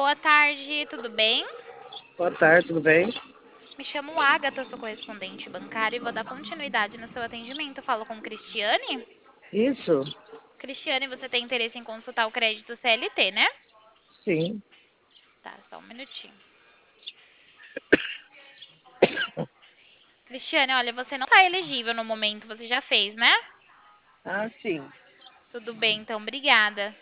boa tarde, tudo bem? Boa tarde, tudo bem? Me chamo Agatha, sou correspondente bancária e vou dar continuidade no seu atendimento. Falo com Cristiane? Isso? Cristiane, você tem interesse em consultar o crédito CLT, né? Sim. Tá, só um minutinho. Cristiane, olha, você não está elegível no momento, você já fez, né? Ah, sim. Tudo bem, então, obrigada.